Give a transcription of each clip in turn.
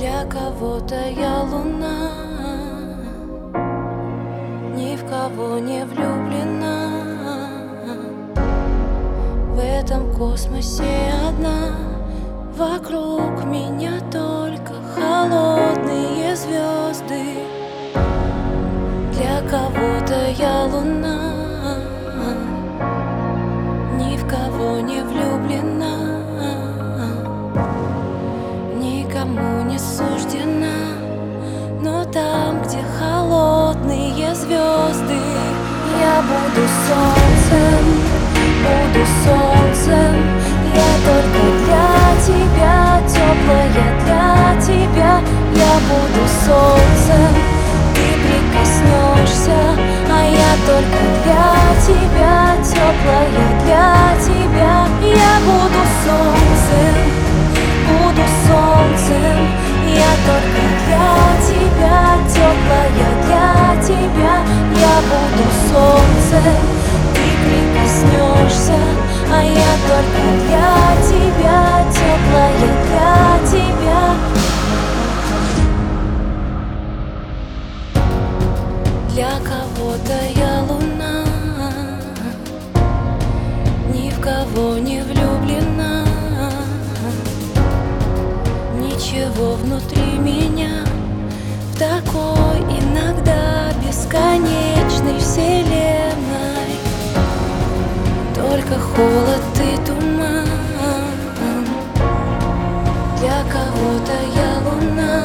Для кого-то я луна, ни в кого не влюблена. В этом космосе одна, вокруг меня только холодные звезды. Для кого-то я луна, ни в кого не влюблена. Никому не суждена, но там, где холодные звезды, я буду солнцем, буду солнцем. Я только для тебя, теплая для тебя. Я буду солнцем, ты прикоснешься, а я только для тебя, теплая для тебя. Я буду солнцем, буду солнцем. Я только для тебя, теплая для тебя. Я буду солнцем, ты прикоснешься, а я только для тебя, теплая для тебя. Для кого-то я луна, ни в кого не влюблена. Ничего внутри меня в такой иногда бесконечной вселенной, только холод и туман. Для кого-то я луна,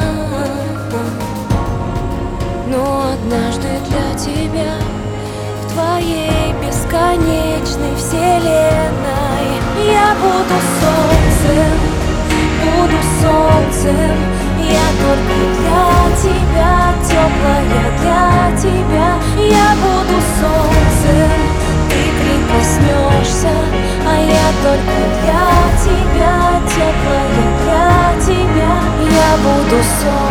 но однажды для тебя в твоей бесконечной вселенной я буду солнцем, буду солнцем. Я только для тебя, теплая для тебя. Я буду солнцем, ты прикоснешься, а я только для тебя, теплая для тебя. Я буду солнцем.